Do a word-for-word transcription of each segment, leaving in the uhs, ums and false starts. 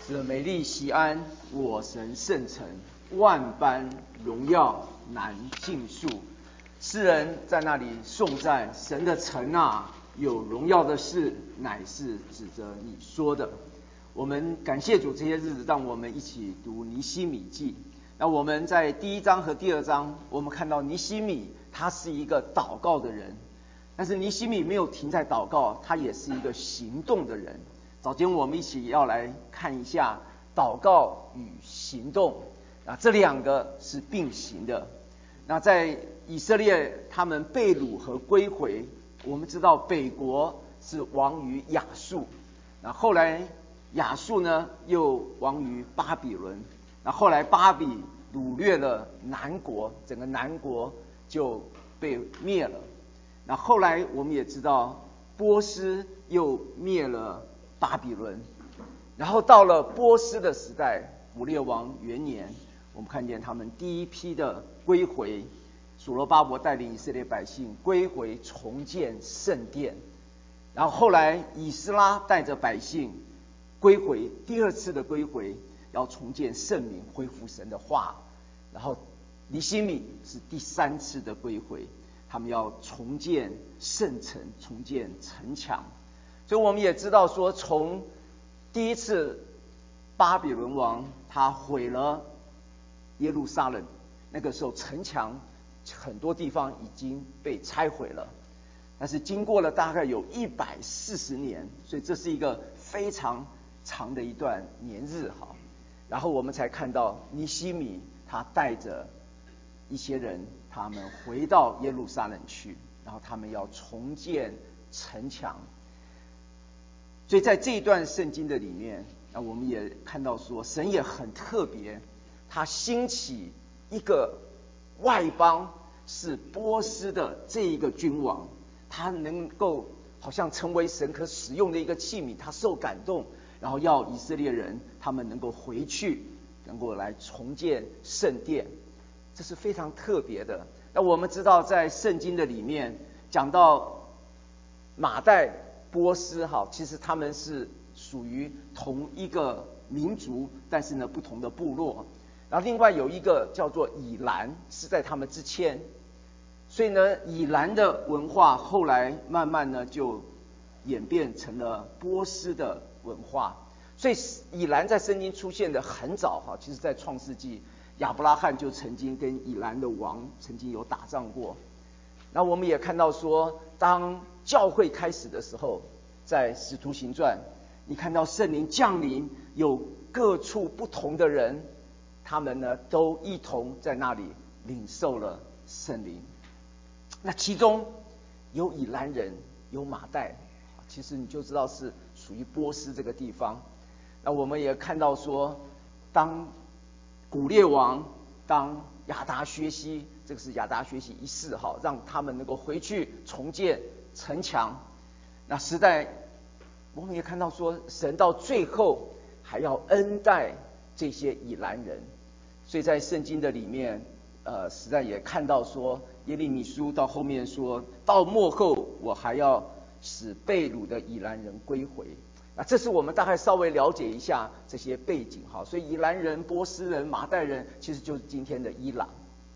这美丽锡安，我神圣城，万般荣耀难尽数。诗人在那里颂赞神的城啊，有荣耀的事，乃是指着你说的。我们感谢主，这些日子让我们一起读尼希米记。那我们在第一章和第二章，我们看到尼希米他是一个祷告的人，但是尼希米没有停在祷告，他也是一个行动的人。早间我们一起要来看一下祷告与行动，啊，这两个是并行的。那在以色列他们被掳和归回，我们知道北国是亡于亚述，那后来亚述呢又亡于巴比伦，那后来巴比掳掠了南国，整个南国就被灭了。那后来我们也知道波斯又灭了巴比伦，然后到了波斯的时代，古列王元年，我们看见他们第一批的归回，所罗巴伯带领以色列百姓归回重建圣殿，然后后来以斯拉带着百姓归回，第二次的归回，要重建圣民，恢复神的话，然后尼希米是第三次的归回，他们要重建圣城，重建城墙。所以我们也知道说，从第一次巴比伦王他毁了耶路撒冷，那个时候城墙很多地方已经被拆毁了，但是经过了大概有一百四十年，所以这是一个非常长的一段年日哈。然后我们才看到尼希米他带着一些人，他们回到耶路撒冷去，然后他们要重建城墙。所以在这一段圣经的里面，那我们也看到说，神也很特别，他兴起一个外邦是波斯的这一个君王，他能够好像成为神可使用的一个器皿，他受感动，然后要以色列人他们能够回去，能够来重建圣殿，这是非常特别的。那我们知道在圣经的里面讲到马代波斯哈，其实他们是属于同一个民族，但是呢不同的部落。然后另外有一个叫做以兰，是在他们之前，所以呢以兰的文化后来慢慢呢就演变成了波斯的文化。所以以兰在圣经出现的很早哈，其实在创世纪亚伯拉罕就曾经跟以兰的王曾经有打仗过。那我们也看到说，当教会开始的时候，在使徒行传，你看到圣灵降临，有各处不同的人，他们呢都一同在那里领受了圣灵。那其中有以兰人，有马代，其实你就知道是属于波斯这个地方。那我们也看到说，当古列王，当亚达薛西，这个是亚达薛西一世哈，让他们能够回去重建城墙。那时代我们也看到说，神到最后还要恩待这些以兰人。所以在圣经的里面呃，时代也看到说，耶利米书到后面说，到末后我还要使被掳的以兰人归回。那这是我们大概稍微了解一下这些背景哈。所以以兰人、波斯人、马代人其实就是今天的伊朗。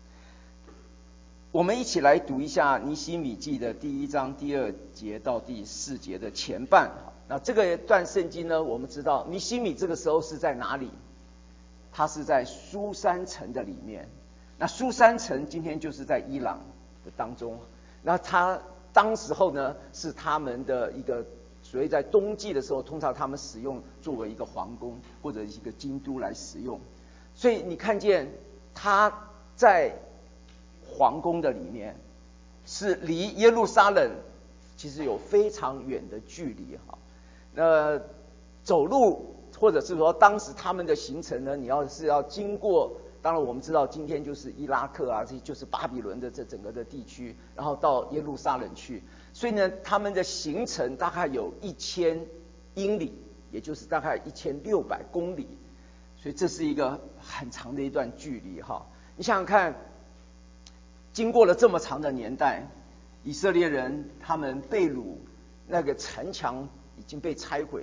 我们一起来读一下尼希米记的第一章第二节到第四节的前半。那这个段圣经呢，我们知道尼希米这个时候是在哪里？他是在苏珊城的里面。那苏珊城今天就是在伊朗的当中。那他当时候呢是他们的一个，所以在冬季的时候，通常他们使用作为一个皇宫或者一个京都来使用。所以你看见他在皇宫的里面，是离耶路撒冷其实有非常远的距离哈。那走路或者是说当时他们的行程呢，你要是要经过，当然我们知道今天就是伊拉克啊，这就是巴比伦的这整个的地区，然后到耶路撒冷去，所以呢他们的行程大概有一千英里，也就是大概一千六百公里，所以这是一个很长的一段距离哈。你想想看，经过了这么长的年代，以色列人他们被掳，那个城墙已经被拆毁，好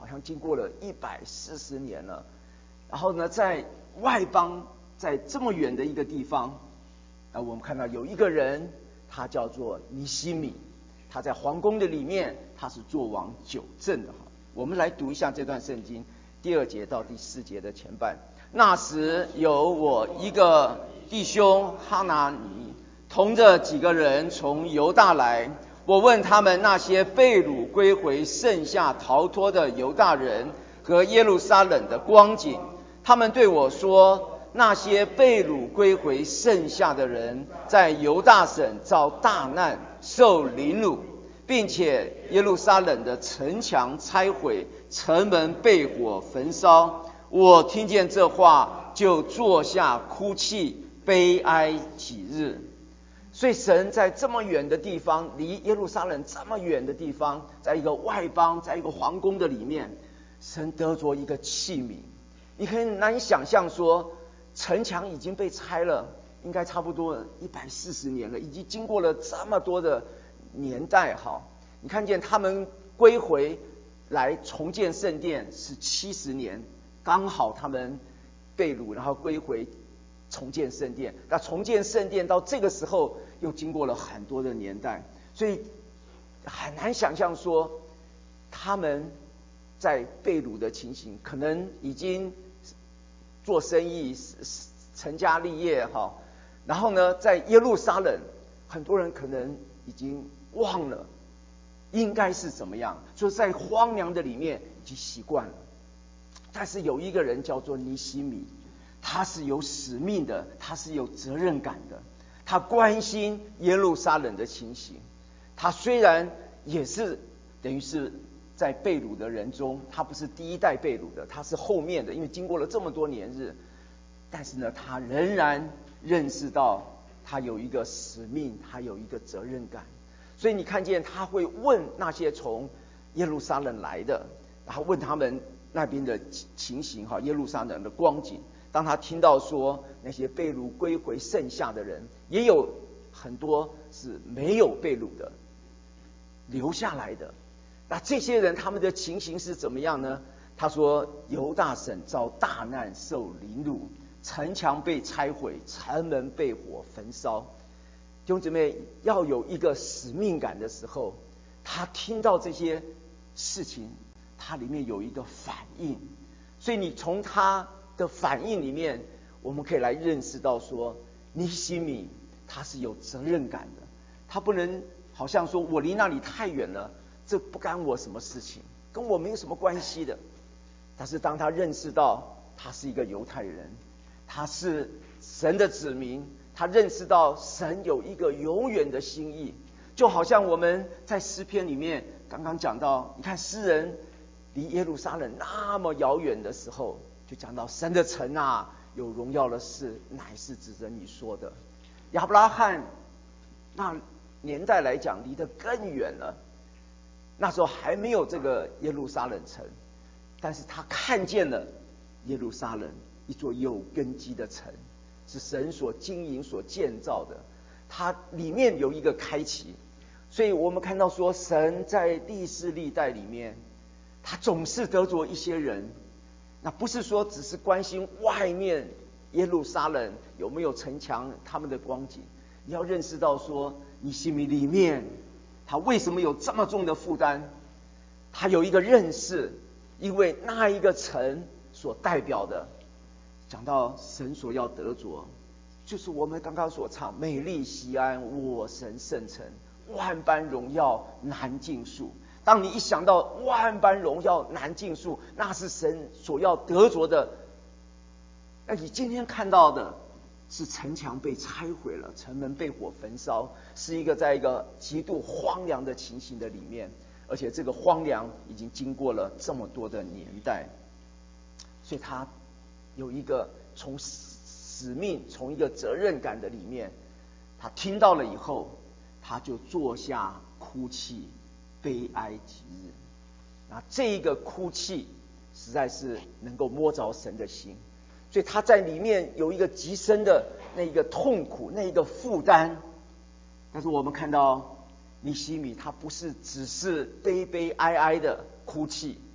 好像经过了一百四十年了。然后呢，在外邦，在这么远的一个地方，啊，我们看到有一个人，他叫做尼西米，他在皇宫的里面，他是做王九正的。我们来读一下这段圣经第二节到第四节的前半。那时有我一个弟兄哈拿尼，同着几个人从犹大来，我问他们那些被掳归回剩下逃脱的犹大人和耶路撒冷的光景，他们对我说，那些被掳归回剩下的人在犹大省遭大难，受凌辱，并且耶路撒冷的城墙拆毁，城门被火焚烧。我听见这话，就坐下哭泣，悲哀几日。所以神在这么远的地方，离耶路撒冷这么远的地方，在一个外邦，在一个皇宫的里面，神得着一个器皿。你很难想象说，城墙已经被拆了，应该差不多一百四十年了，已经经过了这么多的年代。好，你看见他们归回来重建圣殿是七十年，刚好他们被掳，然后归回重建圣殿。那重建圣殿到这个时候又经过了很多的年代，所以很难想象说他们在被掳的情形，可能已经做生意成家立业哈，然后呢，在耶路撒冷，很多人可能已经忘了应该是怎么样，所以在荒凉的里面已经习惯了。但是有一个人叫做尼西米，他是有使命的，他是有责任感的，他关心耶路撒冷的情形。他虽然也是等于是在被掳的人中，他不是第一代被掳的，他是后面的，因为经过了这么多年日，但是呢，他仍然认识到他有一个使命，他有一个责任感。所以你看见他会问那些从耶路撒冷来的，然后问他们那边的情形哈，耶路撒冷的光景。当他听到说那些被掳归回剩下的人，也有很多是没有被掳的，留下来的。那这些人他们的情形是怎么样呢？他说犹大省遭大难，受凌辱，城墙被拆毁，城门被火焚烧。弟兄姊妹，要有一个使命感的时候，他听到这些事情，他里面有一个反应。所以你从他的反应里面，我们可以来认识到说，尼西米他是有责任感的，他不能好像说我离那里太远了，这不干我什么事情，跟我没有什么关系的。但是当他认识到他是一个犹太人，他是神的子民，他认识到神有一个永远的心意，就好像我们在诗篇里面刚刚讲到，你看诗人离耶路撒冷那么遥远的时候，就讲到神的城啊，有荣耀的事，乃是指着你说的。亚伯拉罕那年代来讲离得更远了，那时候还没有这个耶路撒冷城，但是他看见了耶路撒冷，一座有根基的城，是神所经营所建造的，它里面有一个开启。所以我们看到说，神在历世历代里面，他总是得着一些人，那不是说只是关心外面耶路撒冷有没有城墙他们的光景，你要认识到说，尼西米里面他为什么有这么重的负担，他有一个认识，因为那一个城所代表的，讲到神所要得着，就是我们刚刚所唱美丽西安，我神圣城，万般荣耀难尽数。当你一想到万般荣耀难尽数，那是神所要得着的。那你今天看到的是城墙被拆毁了，城门被火焚烧，是一个在一个极度荒凉的情形的里面，而且这个荒凉已经经过了这么多的年代。所以他有一个从使命，从一个责任感的里面，他听到了以后，他就坐下哭泣，悲哀极日。那这一个哭泣实在是能够摸着神的心，所以他在里面有一个极深的那一个痛苦，那一个负担。但是我们看到尼西米，他不是只是悲悲哀哀的哭泣，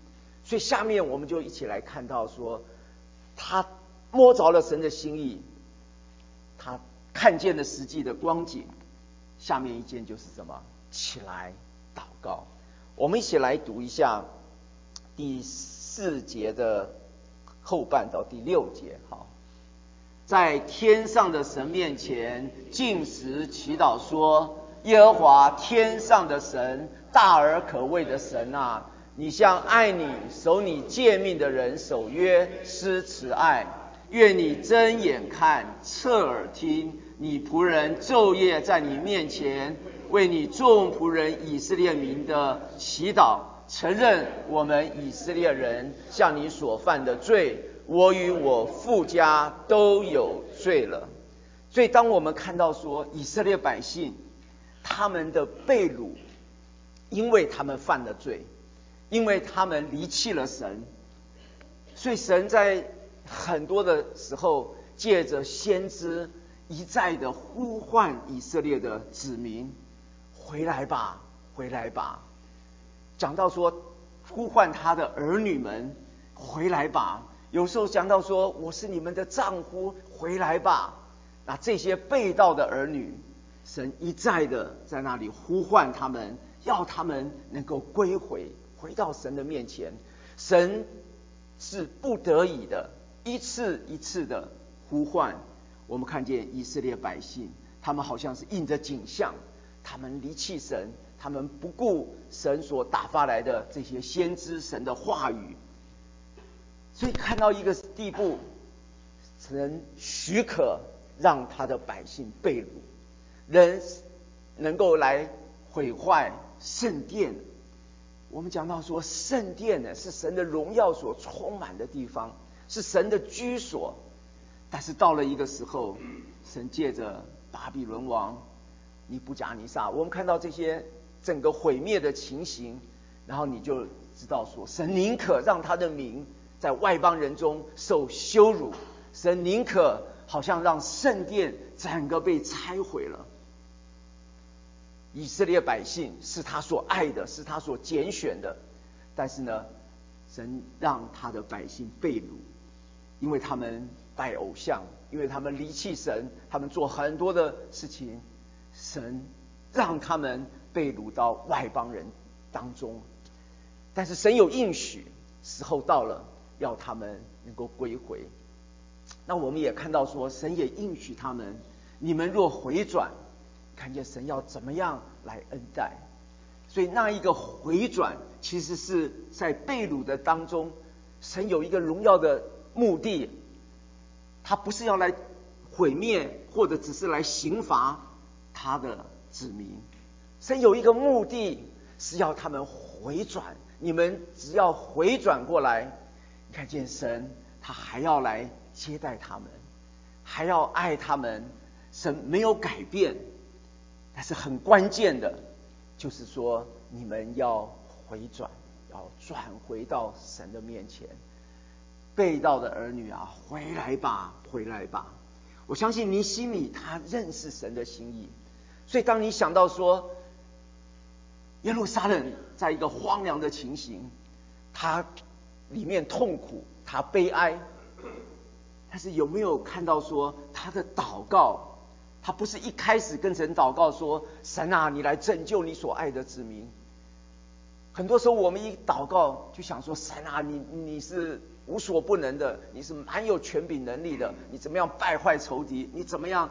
所以下面我们就一起来看到说，他摸着了神的心意，他看见了实际的光景。下面一件就是什么？起来祷告。我们一起来读一下第四节的后半到第六节。好，在天上的神面前禁食祈祷说：耶和华天上的神，大而可畏的神啊，你向爱你守你诫命的人守约施慈爱，愿你睁眼看，侧耳听，你仆人昼夜在你面前为你众仆人以色列民的祈祷，承认我们以色列人向你所犯的罪，我与我父家都有罪了。所以当我们看到说以色列百姓他们的被掳，因为他们犯了罪，因为他们离弃了神，所以神在很多的时候借着先知一再的呼唤以色列的子民，回来吧，回来吧。讲到说呼唤他的儿女们回来吧，有时候讲到说我是你们的丈夫，回来吧。那这些被盗的儿女，神一再的在那里呼唤他们，要他们能够归回，回到神的面前。神是不得已的一次一次的呼唤。我们看见以色列百姓，他们好像是应着景象，他们离弃神，他们不顾神所打发来的这些先知神的话语，所以看到一个地步，神许可让他的百姓被掳，人能够来毁坏圣殿。我们讲到说圣殿呢，是神的荣耀所充满的地方，是神的居所。但是到了一个时候，神借着巴比伦王尼布甲尼撒，我们看到这些整个毁灭的情形，然后你就知道说，神宁可让他的名在外邦人中受羞辱，神宁可好像让圣殿整个被拆毁了。以色列百姓是他所爱的，是他所拣选的，但是呢，神让他的百姓被掳，因为他们拜偶像，因为他们离弃神，他们做很多的事情，神让他们被掳到外邦人当中。但是神有应许，时候到了，要他们能够归回。那我们也看到说，神也应许他们，你们若回转，看见神要怎么样来恩待。所以那一个回转，其实是在被掳的当中，神有一个荣耀的目的，他不是要来毁灭，或者只是来刑罚他的子民。神有一个目的，是要他们回转。你们只要回转过来，看见神他还要来接待他们，还要爱他们。神没有改变，但是很关键的就是说，你们要回转，要转回到神的面前。被盗的儿女啊，回来吧，回来吧。我相信尼希米他认识神的心意，所以当你想到说耶路撒冷在一个荒凉的情形，他里面痛苦，他悲哀，但是有没有看到说他的祷告，他不是一开始跟神祷告说，神啊，你来拯救你所爱的子民。很多时候我们一祷告就想说，神啊，你你是无所不能的，你是蛮有权柄能力的，你怎么样败坏仇敌，你怎么样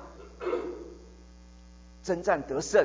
征战得胜。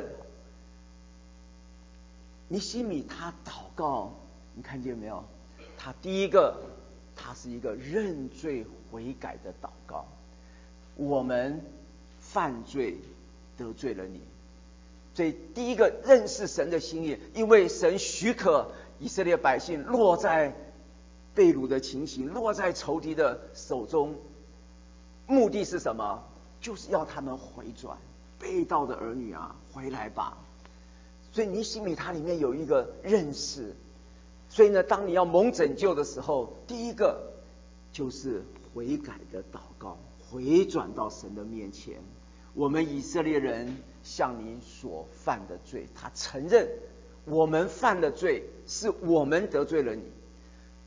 尼希米他祷告，你看见没有？他第一个，他是一个认罪悔改的祷告。我们犯罪得罪了你，所以第一个认识神的心意，因为神许可以色列百姓落在被掳的情形，落在仇敌的手中，目的是什么？就是要他们回转。被盗的儿女啊，回来吧。所以尼希米他里面有一个认识，所以呢，当你要蒙拯救的时候，第一个就是悔改的祷告，回转到神的面前。我们以色列人向你所犯的罪，他承认我们犯的罪是我们得罪了你，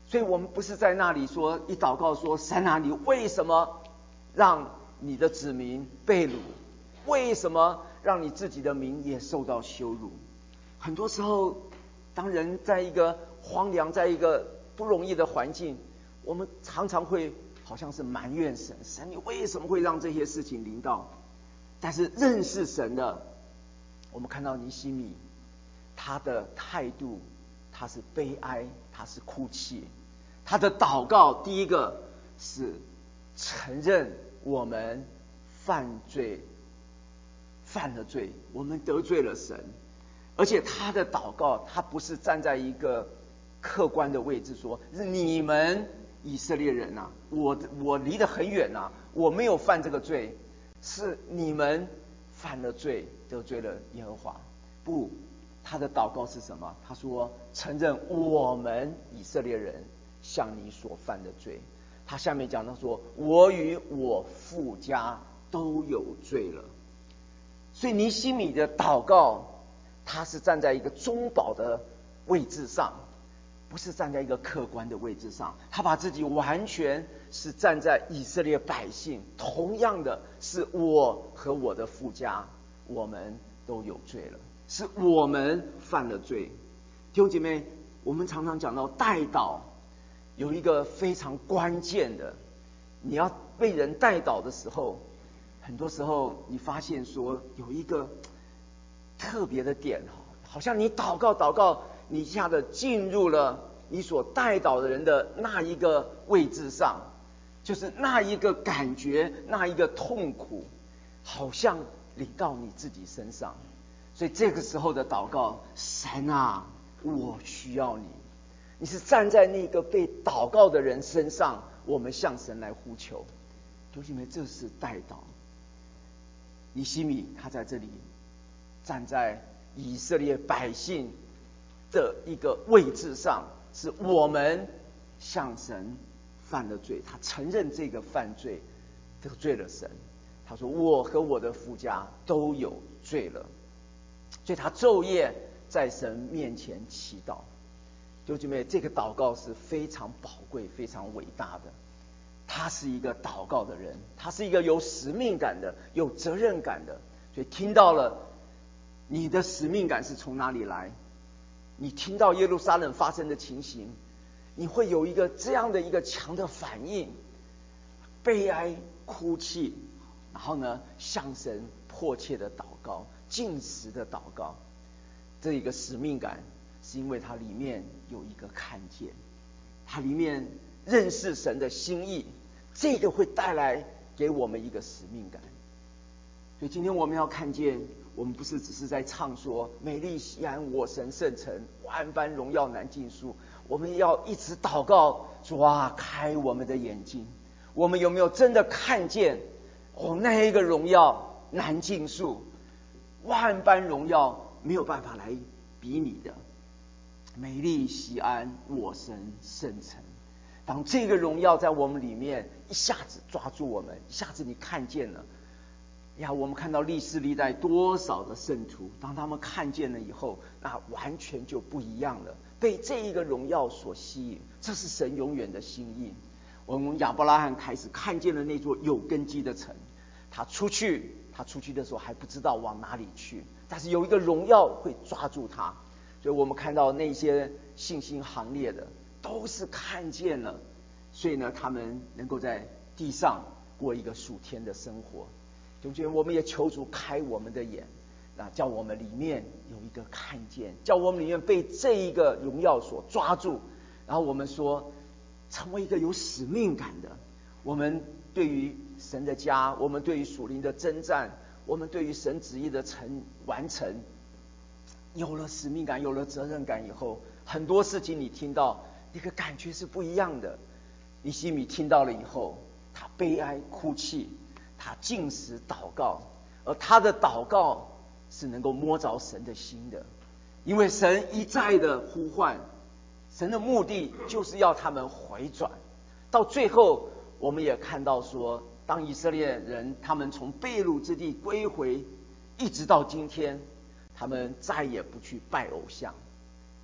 所以我们不是在那里说一祷告说，神啊，你为什么让你的子民被掳？为什么让你自己的名也受到羞辱？很多时候，当人在一个荒凉，在一个不容易的环境，我们常常会好像是埋怨神，神你为什么会让这些事情临到？但是认识神的，我们看到尼希米，他的态度，他是悲哀，他是哭泣，他的祷告，第一个是承认我们犯罪，犯了罪，我们得罪了神。而且他的祷告，他不是站在一个客观的位置说，是你们以色列人啊，我我离得很远啊，我没有犯这个罪，是你们犯了罪，得罪了耶和华。不，他的祷告是什么？他说承认我们以色列人向你所犯的罪。他下面讲到说，我与我父家都有罪了。所以尼希米的祷告，他是站在一个中保的位置上，不是站在一个客观的位置上。他把自己完全是站在以色列百姓，同样的是我和我的父家，我们都有罪了，是我们犯了罪。弟兄姐妹，我们常常讲到代祷，有一个非常关键的，你要被人代祷的时候，很多时候你发现说有一个特别的点，好像你祷告祷告，你一下子进入了你所代祷的人的那一个位置上，就是那一个感觉，那一个痛苦，好像临到你自己身上。所以这个时候的祷告，神啊，我需要你。你是站在那个被祷告的人身上，我们向神来呼求。弟兄姐妹，这是代祷。尼希米他在这里站在以色列百姓的一个位置上，是我们向神犯了罪，他承认这个犯罪得罪了神。他说我和我的父家都有罪了，所以他昼夜在神面前祈祷。弟兄姐妹，这个祷告是非常宝贵非常伟大的。他是一个祷告的人，他是一个有使命感的，有责任感的。所以听到了你的使命感是从哪里来，你听到耶路撒冷发生的情形，你会有一个这样的一个强的反应，悲哀哭泣，然后呢向神迫切的祷告，禁食的祷告。这一个使命感是因为它里面有一个看见，它里面认识神的心意，这个会带来给我们一个使命感。所以今天我们要看见，我们不是只是在唱说美丽西安我神圣城，万般荣耀难尽数。我们要一直祷告说啊，开我们的眼睛，我们有没有真的看见哦，那一个荣耀难尽数，万般荣耀没有办法来比拟的美丽西安我神圣城。当这个荣耀在我们里面一下子抓住我们，一下子你看见了呀，我们看到历世历代多少的圣徒，当他们看见了以后，那完全就不一样了，被这一个荣耀所吸引。这是神永远的心意。我们亚伯拉罕开始看见了那座有根基的城，他出去他出去的时候还不知道往哪里去，但是有一个荣耀会抓住他。所以我们看到那些信心行列的都是看见了，所以呢他们能够在地上过一个属天的生活。就觉得我们也求主开我们的眼，那叫我们里面有一个看见，叫我们里面被这一个荣耀所抓住，然后我们说成为一个有使命感的。我们对于神的家，我们对于属灵的征战，我们对于神旨意的成完成，有了使命感，有了责任感以后，很多事情你听到那个感觉是不一样的。尼希米听到了以后，他悲哀哭泣，他禁食祷告，而他的祷告是能够摸着神的心的，因为神一再的呼唤，神的目的就是要他们回转。到最后我们也看到说，当以色列人他们从被掳之地归回，一直到今天，他们再也不去拜偶像，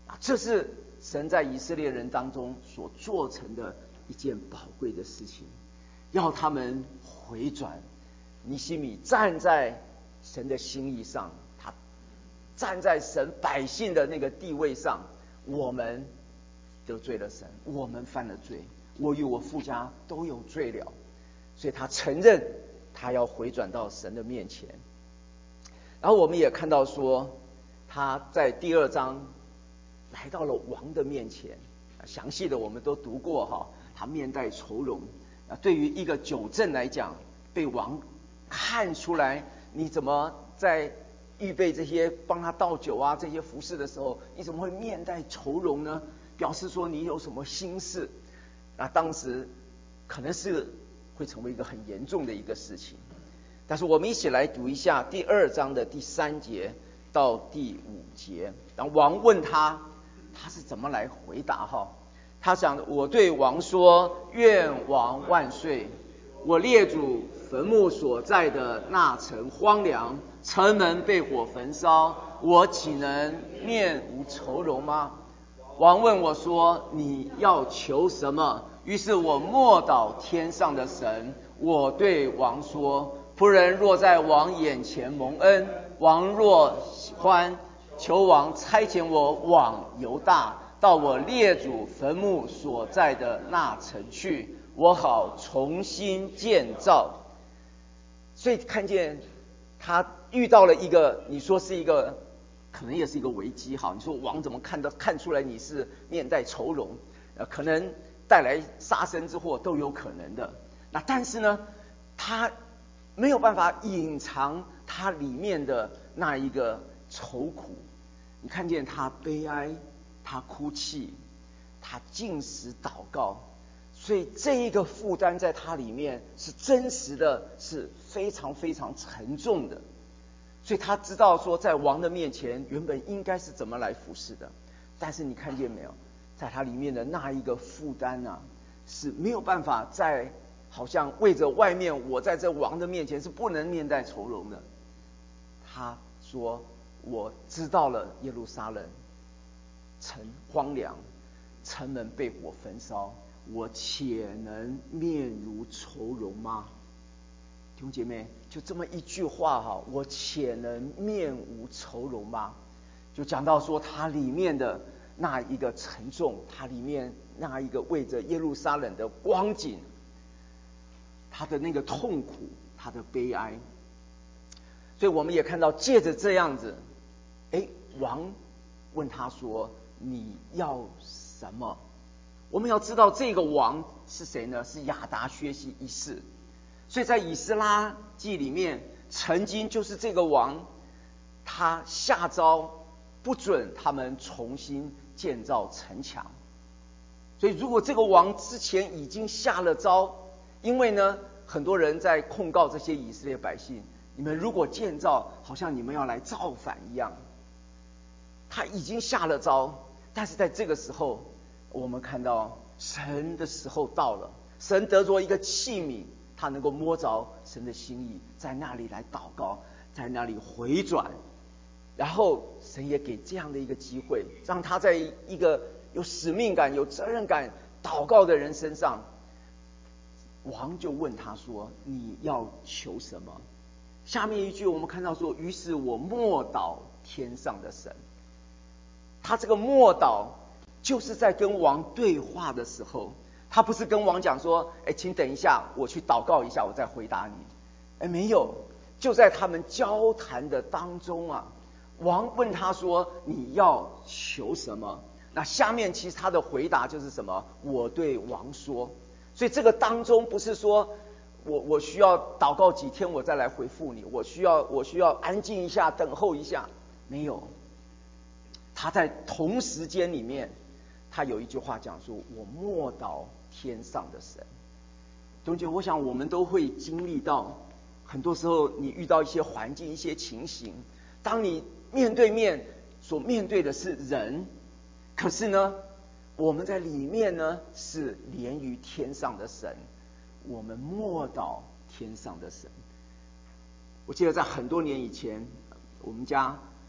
啊，这是神在以色列人当中所做成的一件宝贵的事情，要他们回转。尼希米站在神的心意上，他站在神百姓的那个地位上。我们得罪了神，我们犯了罪，我与我父家都有罪了，所以他承认他要回转到神的面前。然后我们也看到说，他在第二章来到了王的面前，详细的我们都读过哈，他面带愁容。对于一个酒政来讲，被王看出来你怎么在预备这些帮他倒酒啊这些服侍的时候，你怎么会面带愁容呢？表示说你有什么心事。那当时可能是会成为一个很严重的一个事情。但是我们一起来读一下第二章的第三节到第五节。然后王问他，他是怎么来回答哈？他想，我对王说，愿王万岁！我列祖坟墓所在的那城荒凉，城门被火焚烧，我岂能面无愁容吗？王问我说，你要求什么？于是我默祷天上的神，我对王说，仆人若在王眼前蒙恩，王若喜欢，求王差遣我往犹大，到我列祖坟墓所在的那城去，我好重新建造。所以看见他遇到了一个，你说是一个，可能也是一个危机哈。你说王怎么看到看出来你是面带愁容，呃，可能带来杀身之祸都有可能的。那但是呢，他没有办法隐藏他里面的那一个愁苦。你看见他悲哀，他哭泣，他禁食祷告。所以这一个负担在他里面是真实的，是非常非常沉重的。所以他知道说，在王的面前原本应该是怎么来服侍的，但是你看见没有，在他里面的那一个负担啊，是没有办法在好像为着外面我在这王的面前是不能面带愁容的。他说，我知道了耶路撒冷城荒凉，城门被火焚烧，我且能面如愁容吗？弟兄姐妹，就这么一句话哈，我且能面无愁容吗？就讲到说他里面的那一个沉重，他里面那一个为着耶路撒冷的光景，他的那个痛苦，他的悲哀。所以我们也看到，借着这样子，哎，王问他说，你要什么？我们要知道这个王是谁呢？是亚达薛西一世。所以在以斯拉记里面，曾经就是这个王，他下诏不准他们重新建造城墙。所以如果这个王之前已经下了诏，因为呢，很多人在控告这些以色列百姓，你们如果建造，好像你们要来造反一样。他已经下了诏，但是在这个时候，我们看到神的时候到了，神得着一个器皿，他能够摸着神的心意，在那里来祷告，在那里回转。然后神也给这样的一个机会，让他在一个有使命感、有责任感祷告的人身上。王就问他说，你要求什么？下面一句我们看到说，于是我默祷天上的神。他这个默祷就是在跟王对话的时候，他不是跟王讲说，哎，请等一下，我去祷告一下，我再回答你。哎，没有，就在他们交谈的当中啊，王问他说，你要求什么？那下面其实他的回答就是什么？我对王说。所以这个当中不是说我我需要祷告几天我再来回复你，我需要我需要安静一下，等候一下，没有。他在同时间里面，他有一句话讲说，我默祷天上的神。同学，我想我们都会经历到，很多时候你遇到一些环境、一些情形，当你面对面所面对的是人，可是呢，我们在里面呢是连于天上的神，我们默祷天上的神。我记得在很多年以前，我们家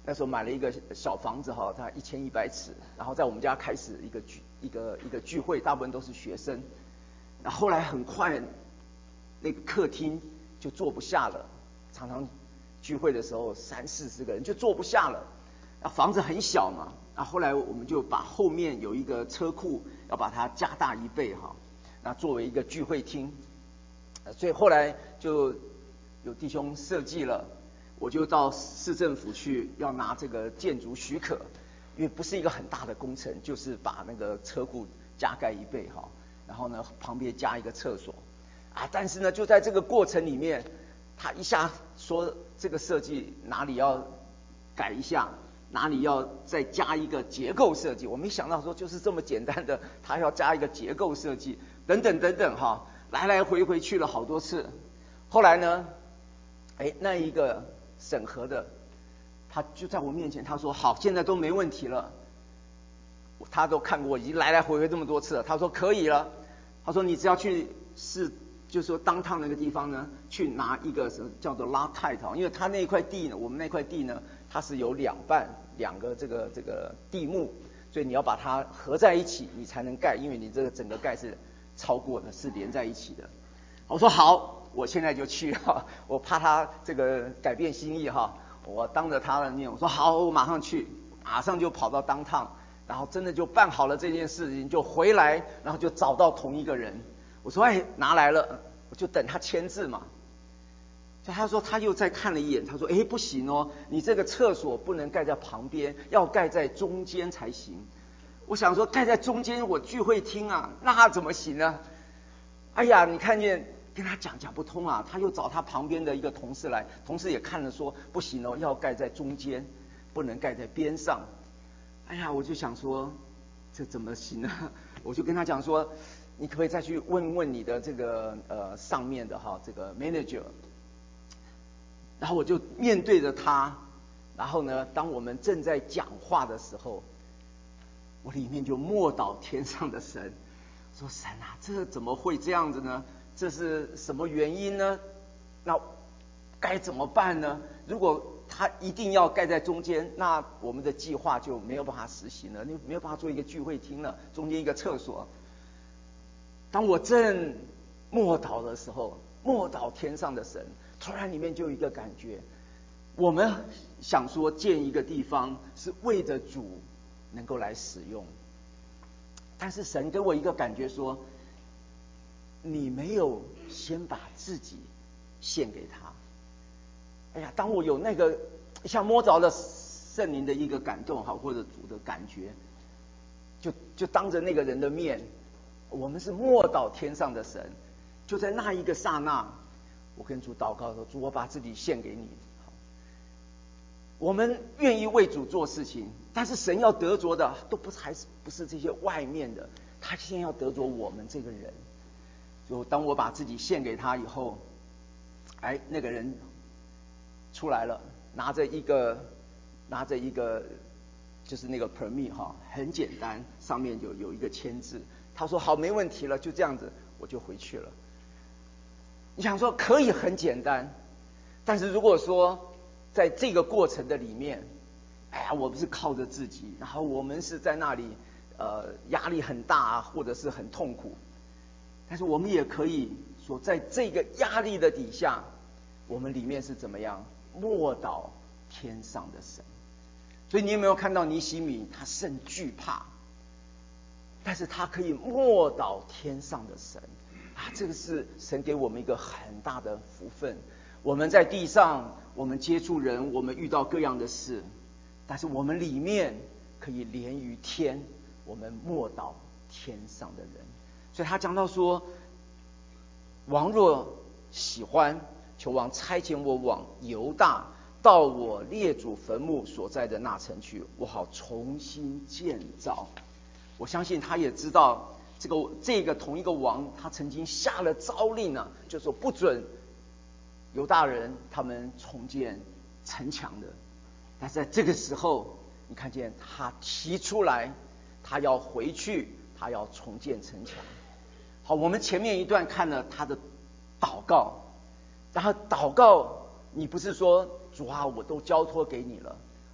那时候买了一个小房子哈，它一千一百尺，然后在我们家开始一个聚一个一个聚会，大部分都是学生。那后来很快，那个客厅就坐不下了，常常聚会的时候三四十个人就坐不下了。那房子很小嘛，那后来我们就把后面有一个车库，要把它加大一倍哈，那作为一个聚会厅。所以后来就有弟兄设计了。我就到市政府去要拿这个建筑许可，因为不是一个很大的工程，就是把那个车库加盖一倍哈，然后呢旁边加一个厕所啊。但是呢就在这个过程里面，他一下说这个设计哪里要改一下，哪里要再加一个结构设计。我没想到说就是这么简单的，他要加一个结构设计，等等等等哈，来来回回去了好多次。后来呢，哎那一个。审核的，他就在我面前，他说好，现在都没问题了。他都看过，已经来来回回这么多次了。他说可以了，他说你只要去市，就是说当趟那个地方呢，去拿一个什么叫做拉泰套，因为他那块地呢，我们那块地呢，它是有两半两个这个这个地目，所以你要把它合在一起，你才能盖，因为你这个整个盖是超过的，是连在一起的。我说好。我现在就去哈，我怕他这个改变心意哈，我当着他的面我说好，我马上去，马上就跑到当趟，然后真的就办好了这件事情，就回来，然后就找到同一个人，我说哎拿来了，我就等他签字嘛。就他说他又再看了一眼，他说哎不行哦，你这个厕所不能盖在旁边，要盖在中间才行。我想说盖在中间我聚会厅啊，那怎么行呢？哎呀，你看见。跟他讲讲不通啊，他又找他旁边的一个同事来，同事也看了说不行哦，要盖在中间，不能盖在边上。哎呀，我就想说这怎么行呢？我就跟他讲说，你可不可以再去问问你的这个呃上面的哈这个 manager。然后我就面对着他，然后呢，当我们正在讲话的时候，我里面就默祷天上的神，说神啊，这怎么会这样子呢？这是什么原因呢？那该怎么办呢？如果他一定要盖在中间，那我们的计划就没有办法实行了，你没有办法做一个聚会厅了，中间一个厕所。当我正默祷的时候，默祷天上的神，突然里面就有一个感觉，我们想说建一个地方是为着主能够来使用，但是神给我一个感觉说，你没有先把自己献给他。哎呀，当我有那个像摸着了圣灵的一个感动哈，或者主的感觉，就就当着那个人的面，我们是默祷天上的神，就在那一个刹那，我跟主祷告说：主，我把自己献给你。我们愿意为主做事情，但是神要得着的都不是还是不是这些外面的，他先要得着我们这个人。就当我把自己献给他以后，哎，那个人出来了，拿着一个拿着一个就是那个 permit 哈，很简单，上面有有一个签字。他说好，没问题了，就这样子，我就回去了。你想说可以很简单，但是如果说在这个过程的里面，哎呀，我不是靠着自己，然后我们是在那里呃压力很大啊，或者是很痛苦。但是我们也可以说，在这个压力的底下，我们里面是怎么样默祷天上的神。所以你有没有看到尼希米他甚惧怕，但是他可以默祷天上的神啊，这个是神给我们一个很大的福分。我们在地上，我们接触人，我们遇到各样的事，但是我们里面可以连于天，我们默祷天上的人。所以他讲到说，王若喜欢，求王差遣我往犹大，到我列祖坟墓所在的那城去，我好重新建造。我相信他也知道这个这个同一个王，他曾经下了诏令呢，就说不准犹大人他们重建城墙的。但是在这个时候，你看见他提出来，他要回去，他要重建城墙。好，我们前面一段看了他的祷告，然后祷告，你不是说主啊，我都交托给你了。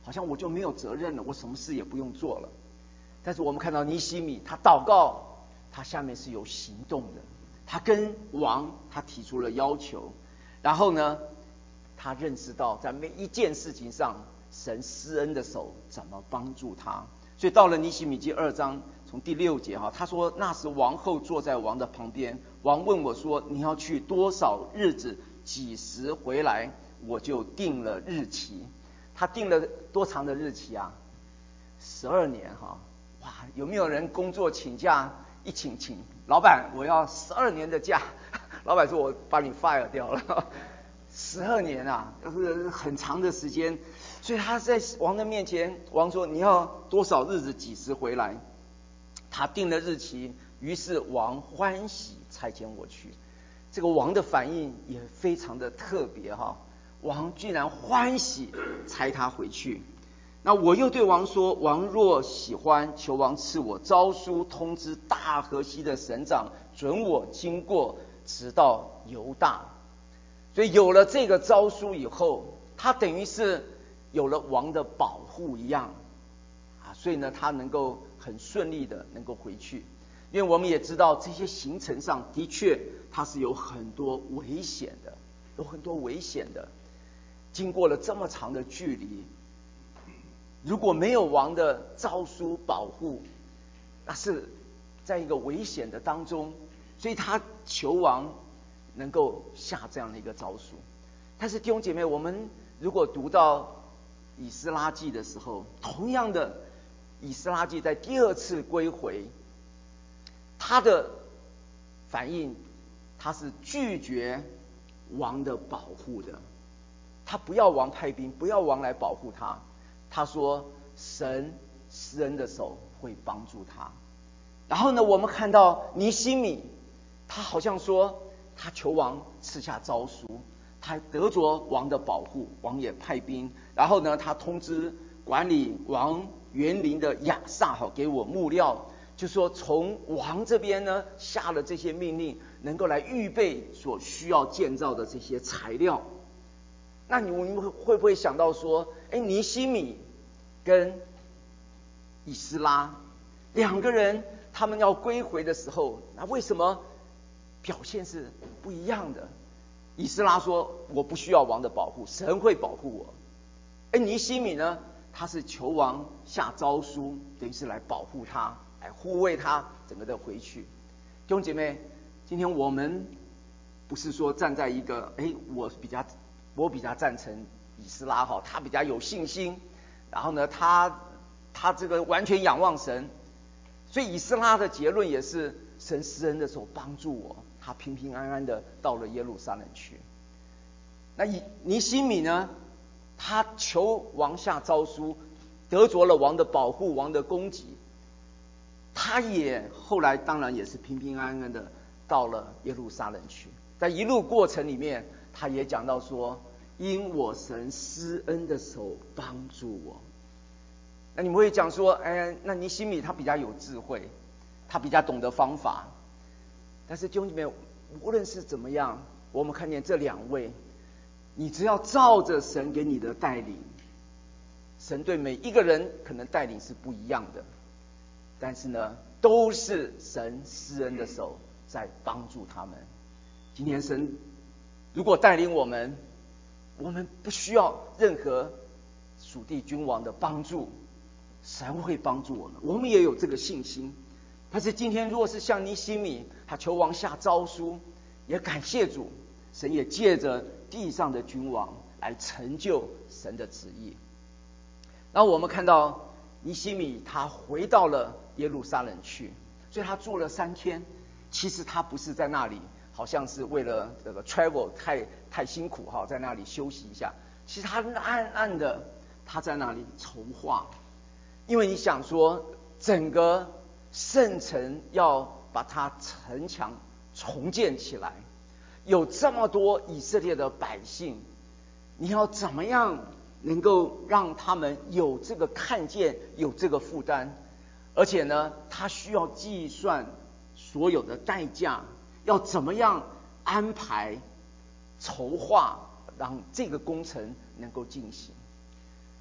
好像我就没有责任了，我什么事也不用做了。但是我们看到尼希米，他祷告，他下面是有行动的，他跟王他提出了要求，然后呢，他认识到在每一件事情上，神施恩的手怎么帮助他。所以到了尼希米记二章，从第六节哈，他说那时王后坐在王的旁边，王问我说：“你要去多少日子，几时回来？”我就定了日期。他定了多长的日期啊？十二年哈！哇，有没有人工作请假一请请老板，我要十二年的假？老板说我把你 fire 掉了。十二年啊，就是很长的时间。所以他在王的面前，王说你要多少日子，几时回来？他定了日期，于是王欢喜差遣我去。这个王的反应也非常的特别哈。王居然欢喜差他回去。那我又对王说：“王若喜欢，求王赐我诏书，通知大河西的省长，准我经过，直到犹大。”所以有了这个诏书以后，他等于是有了王的保护一样啊，所以呢，他能够很顺利的能够回去。因为我们也知道这些行程上的确它是有很多危险的，有很多危险的。经过了这么长的距离，如果没有王的诏书保护，那是在一个危险的当中，所以他求王能够下这样的一个诏书。但是弟兄姐妹，我们如果读到以斯拉记的时候，同样的，以斯拉记在第二次归回，他的反应，他是拒绝王的保护的。他不要王派兵，不要王来保护他。他说神施恩的手会帮助他。然后呢，我们看到尼希米，他好像说他求王赐下诏书，他得着王的保护，王也派兵。然后呢，他通知管理王园林的亚萨好给我幕僚，就说从王这边呢下了这些命令，能够来预备所需要建造的这些材料。那你们会不会想到说，哎，尼希米跟以斯拉两个人，他们要归回的时候，那为什么表现是不一样的？以斯拉说：“我不需要王的保护，神会保护我。”哎，尼希米呢？他是求王下诏书，等于是来保护他，来护卫他整个的回去。弟兄姐妹，今天我们不是说站在一个，哎，我比较。我比较赞成以斯拉哈，他比较有信心，然后呢，他他这个完全仰望神，所以以斯拉的结论也是神施恩的时候帮助我，他平平安安的到了耶路撒冷去。那以尼希米呢，他求王下诏书，得着了王的保护，王的供给，他也后来当然也是平平安安的到了耶路撒冷去。在一路过程里面，他也讲到说，因我神施恩的手帮助我。那你们会讲说，哎，那尼希米他比较有智慧，他比较懂得方法。但是弟兄姐妹，无论是怎么样，我们看见这两位，你只要照着神给你的带领，神对每一个人可能带领是不一样的，但是呢，都是神施恩的手在帮助他们。今天神如果带领我们，我们不需要任何属地君王的帮助，神会帮助我们，我们也有这个信心。但是今天如果是像尼希米，他求王下诏书，也感谢主，神也借着地上的君王来成就神的旨意。然后我们看到尼希米他回到了耶路撒冷去，所以他住了三天。其实他不是在那里好像是为了这个 travel 太太辛苦哈，在那里休息一下。其实他暗暗的他在那里筹划，因为你想说整个圣城要把它城墙重建起来，有这么多以色列的百姓，你要怎么样能够让他们有这个看见，有这个负担？而且呢，他需要计算所有的代价，要怎么样安排筹划，让这个工程能够进行。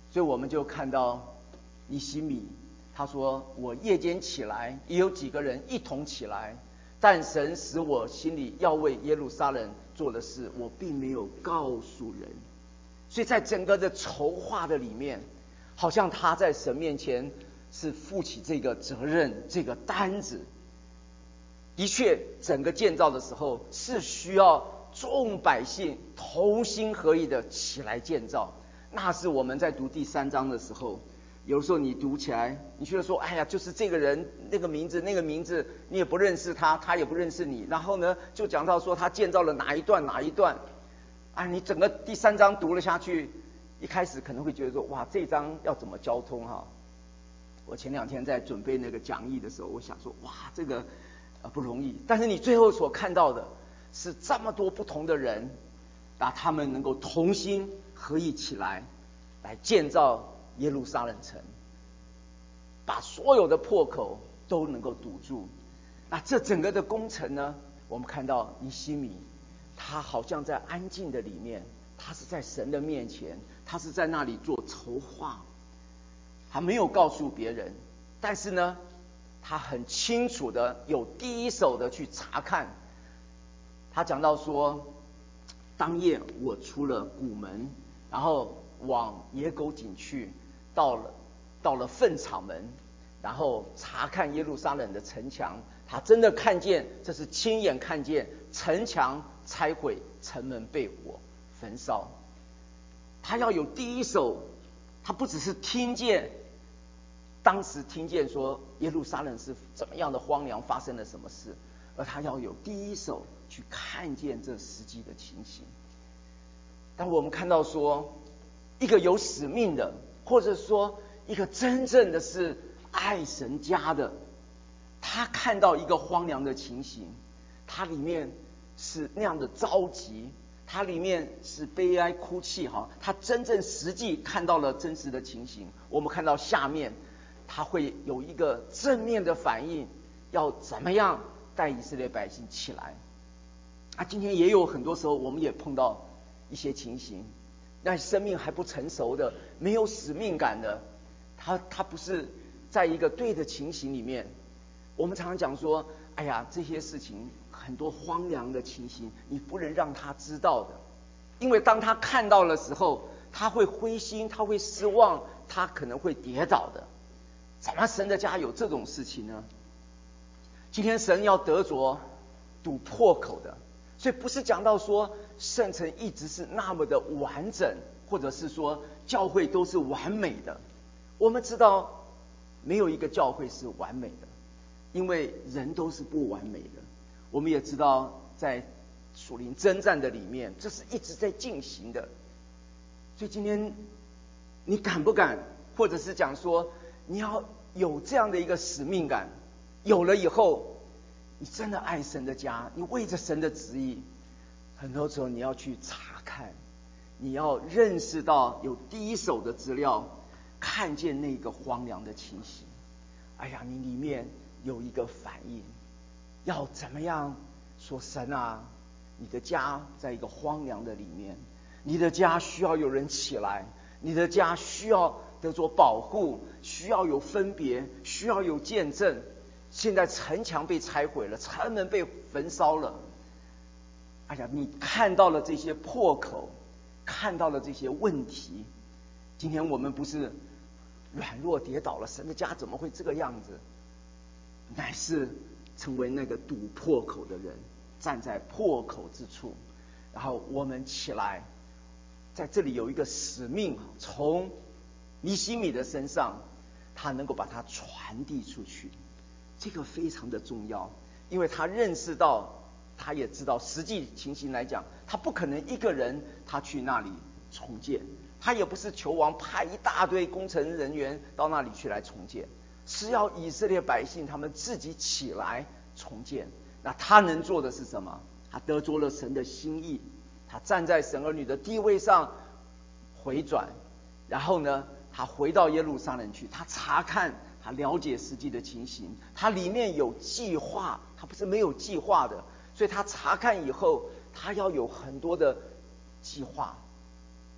所以我们就看到尼希米他说，我夜间起来，也有几个人一同起来，但神使我心里要为耶路撒冷做的事，我并没有告诉人。所以在整个的筹划的里面，好像他在神面前是负起这个责任，这个担子。的确，整个建造的时候是需要众百姓同心合意的起来建造。那是我们在读第三章的时候，有时候你读起来，你觉得说，哎呀，就是这个人那个名字那个名字，你也不认识他，他也不认识你。然后呢，就讲到说他建造了哪一段哪一段，啊，你整个第三章读了下去，一开始可能会觉得说，哇，这一章要怎么交通哈？我前两天在准备那个讲义的时候，我想说，哇，这个呃不容易。但是你最后所看到的是这么多不同的人，把他们能够同心合意起来，来建造耶路撒冷城，把所有的破口都能够堵住。那这整个的工程呢，我们看到尼希米，他好像在安静的里面，他是在神的面前，他是在那里做筹划，他没有告诉别人，但是呢，他很清楚的有第一手的去查看。他讲到说，当夜我出了谷门，然后往野狗井去，到了到了粪场门，然后查看耶路撒冷的城墙。他真的看见，这是亲眼看见城墙拆毁，城门被火焚烧。他要有第一手，他不只是听见，当时听见说耶路撒冷是怎么样的荒凉，发生了什么事，而他要有第一手去看见这实际的情形。当我们看到说，一个有使命的，或者说一个真正的是爱神家的，他看到一个荒凉的情形，他里面是那样的着急，他里面是悲哀哭泣哈，他真正实际看到了真实的情形。我们看到下面，他会有一个正面的反应，要怎么样带以色列百姓起来。啊，今天也有很多时候，我们也碰到一些情形，那生命还不成熟的，没有使命感的，他他不是在一个对的情形里面。我们常常讲说，哎呀，这些事情很多荒凉的情形，你不能让他知道的，因为当他看到的时候，他会灰心，他会失望，他可能会跌倒的。怎么神的家有这种事情呢？今天神要得着堵破口的，所以不是讲到说圣城一直是那么的完整，或者是说教会都是完美的。我们知道没有一个教会是完美的，因为人都是不完美的。我们也知道在属灵征战的里面，这是一直在进行的。所以今天你敢不敢，或者是讲说你要有这样的一个使命感，有了以后，你真的爱神的家，你为着神的旨意，很多时候你要去查看，你要认识到有第一手的资料，看见那个荒凉的情形。哎呀，你里面有一个反应，要怎么样说，神啊，你的家在一个荒凉的里面，你的家需要有人起来，你的家需要得着保护，需要有分别，需要有见证。现在城墙被拆毁了，城门被焚烧了，哎呀，你看到了这些破口，看到了这些问题。今天我们不是软弱跌倒了，神的家怎么会这个样子？乃是成为那个堵破口的人，站在破口之处，然后我们起来，在这里有一个使命，从尼希米的身上，他能够把它传递出去，这个非常的重要，因为他认识到，他也知道实际情形来讲，他不可能一个人他去那里重建，他也不是求王派一大堆工程人员到那里去来重建，是要以色列百姓他们自己起来重建。那他能做的是什么？他得着了神的心意，他站在神儿女的地位上回转，然后呢，他回到耶路撒冷去，他查看，他了解实际的情形，他里面有计划，他不是没有计划的，所以他查看以后，他要有很多的计划，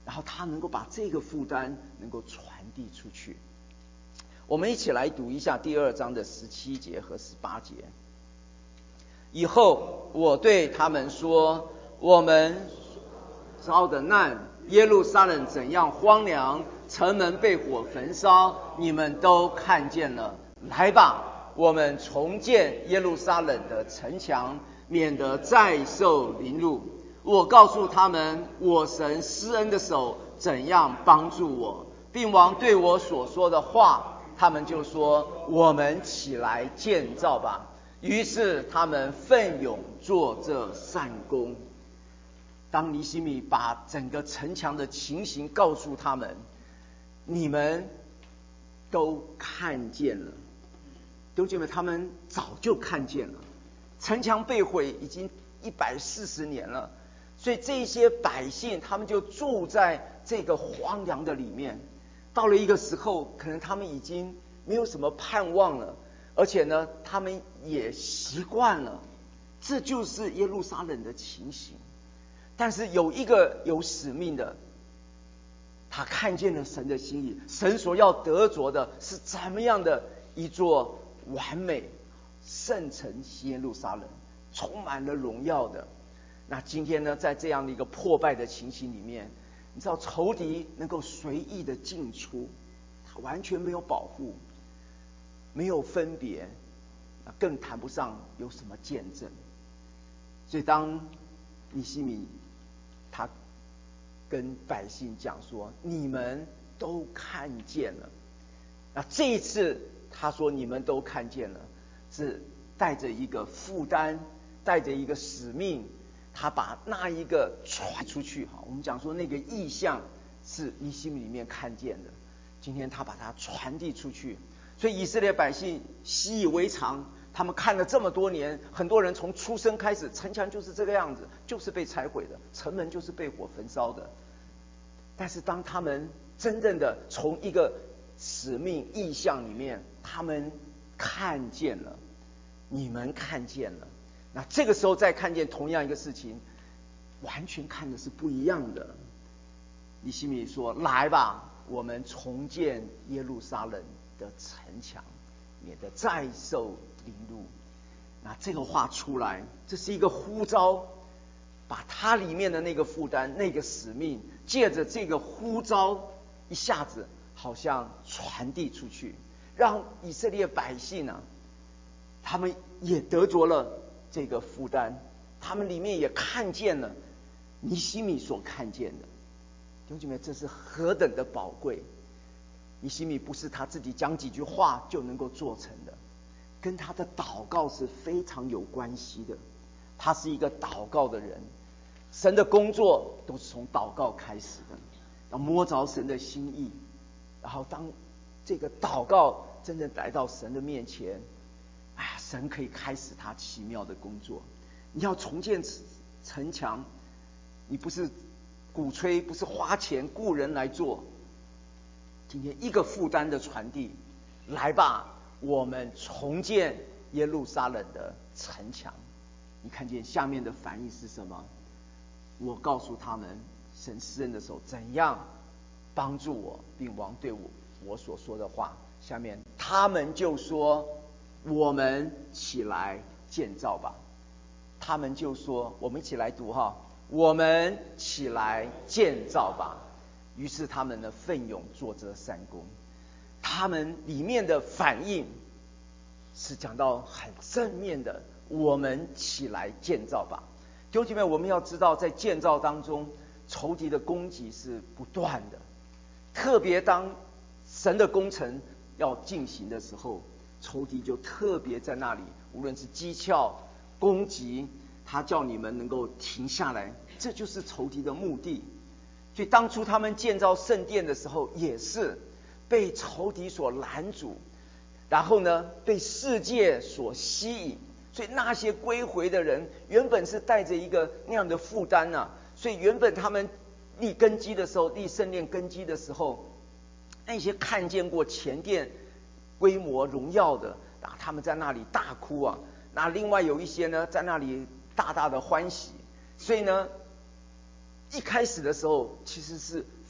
然后他能够把这个负担能够传递出去。我们一起来读一下第二章的十七节和十八节。以后我对他们说，我们遭的难，耶路撒冷怎样荒凉，城门被火焚烧，你们都看见了。来吧，我们重建耶路撒冷的城墙，免得再受凌辱。我告诉他们，我神施恩的手怎样帮助我，并王对我所说的话。他们就说，我们起来建造吧。于是他们奋勇做这善工。当尼希米把整个城墙的情形告诉他们，你们都看见了。弟兄姐妹，他们早就看见了，城墙被毁已经一百四十年了，所以这些百姓他们就住在这个荒凉的里面。到了一个时候，可能他们已经没有什么盼望了，而且呢，他们也习惯了，这就是耶路撒冷的情形。但是有一个有使命的，他看见了神的心意，神所要得着的是怎么样的一座完美圣城耶路撒冷，充满了荣耀的。那今天呢，在这样的一个破败的情形里面，你知道仇敌能够随意的进出，他完全没有保护，没有分别，更谈不上有什么见证。所以当尼希米他跟百姓讲说，你们都看见了，那这一次他说你们都看见了，是带着一个负担，带着一个使命，他把那一个传出去。我们讲说那个意象是尼希米里面看见的，今天他把它传递出去，所以以色列百姓习以为常。他们看了这么多年，很多人从出生开始，城墙就是这个样子，就是被拆毁的，城门就是被火焚烧的。但是当他们真正的从一个使命意象里面，他们看见了，你们看见了，那这个时候再看见同样一个事情，完全看的是不一样的。尼希米说，来吧，我们重建耶路撒冷的城墙，免得再受凌辱。那这个话出来，这是一个呼召，把它里面的那个负担、那个使命，借着这个呼召，一下子好像传递出去，让以色列百姓啊，他们也得着了这个负担，他们里面也看见了尼希米所看见的。弟兄姐妹，这是何等的宝贵！尼希米不是他自己讲几句话就能够做成的，跟他的祷告是非常有关系的。他是一个祷告的人，神的工作都是从祷告开始的，要摸着神的心意，然后当这个祷告真正来到神的面前，哎呀，神可以开始他奇妙的工作。你要重建城墙，你不是鼓吹，不是花钱雇人来做。今天一个负担的传递，来吧，我们重建耶路撒冷的城墙。你看见下面的反应是什么？我告诉他们，神施恩的手怎样帮助我，并王对我我所说的话。下面他们就说，我们起来建造吧。他们就说，我们一起来读哈，我们起来建造吧。于是他们呢，奋勇做这善工。他们里面的反应是讲到很正面的，我们起来建造吧。弟兄姐妹，我们要知道，在建造当中，仇敌的攻击是不断的，特别当神的工程要进行的时候，仇敌就特别在那里，无论是讥诮、攻击，他叫你们能够停下来，这就是仇敌的目的。所以当初他们建造圣殿的时候，也是被仇敌所拦阻，然后呢，被世界所吸引。所以那些归回的人，原本是带着一个那样的负担啊。所以原本他们立根基的时候，立圣殿根基的时候，那些看见过前殿规模荣耀的啊，他们在那里大哭啊。那另外有一些呢，在那里大大的欢喜。所以呢，一开始的时候其实是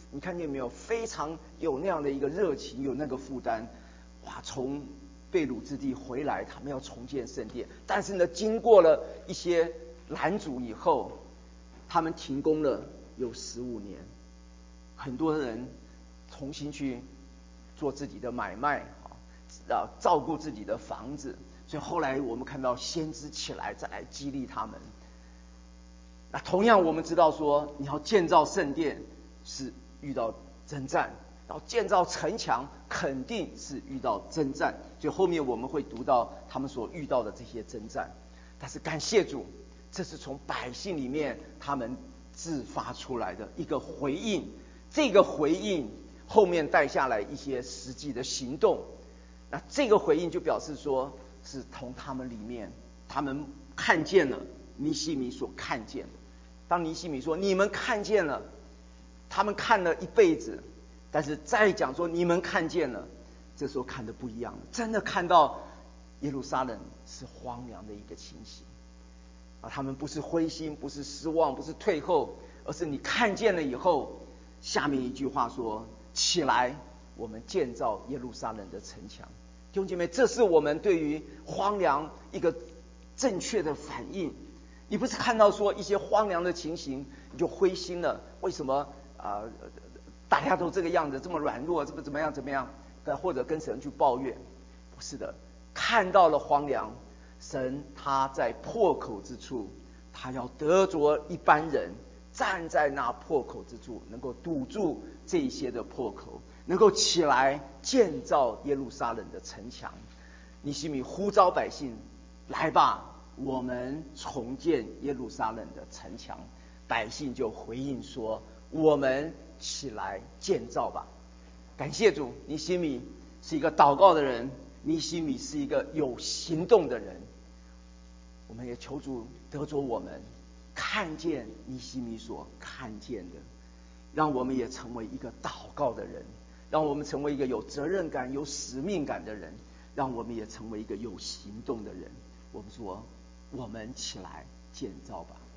你看见没有？非常有那样的一个热情，有那个负担。哇，从被掳之地回来，他们要重建圣殿，但是呢，经过了一些拦阻以后，他们停工了有十五年，很多人重新去做自己的买卖啊，照顾自己的房子。所以后来我们看到先知起来，再来激励他们。那同样我们知道说，你要建造圣殿是遇到征战，然后建造城墙肯定是遇到征战。所以后面我们会读到他们所遇到的这些征战。但是感谢主，这是从百姓里面他们自发出来的一个回应。这个回应后面带下来一些实际的行动。那这个回应就表示说，是从他们里面，他们看见了尼希米所看见的。当尼希米说你们看见了，他们看了一辈子，但是再讲说你们看见了，这时候看的不一样了，真的看到耶路撒冷是荒凉的一个情形啊！他们不是灰心，不是失望，不是退后，而是你看见了以后，下面一句话说：起来，我们建造耶路撒冷的城墙。弟兄姐妹，这是我们对于荒凉一个正确的反应。你不是看到说一些荒凉的情形你就灰心了，为什么啊、呃、大家都这个样子，这么软弱，这么怎么样怎么样，或者跟神去抱怨？不是的，看到了荒凉，神他在破口之处，他要得着一般人站在那破口之处，能够堵住这些的破口，能够起来建造耶路撒冷的城墙。尼希米呼召百姓，来吧，我们重建耶路撒冷的城墙。百姓就回应说：我们起来建造吧。感谢主，尼希米是一个祷告的人，尼希米是一个有行动的人。我们也求主得着我们看见尼希米所看见的，让我们也成为一个祷告的人，让我们成为一个有责任感、有使命感的人，让我们也成为一个有行动的人。我们说，我们起来建造吧。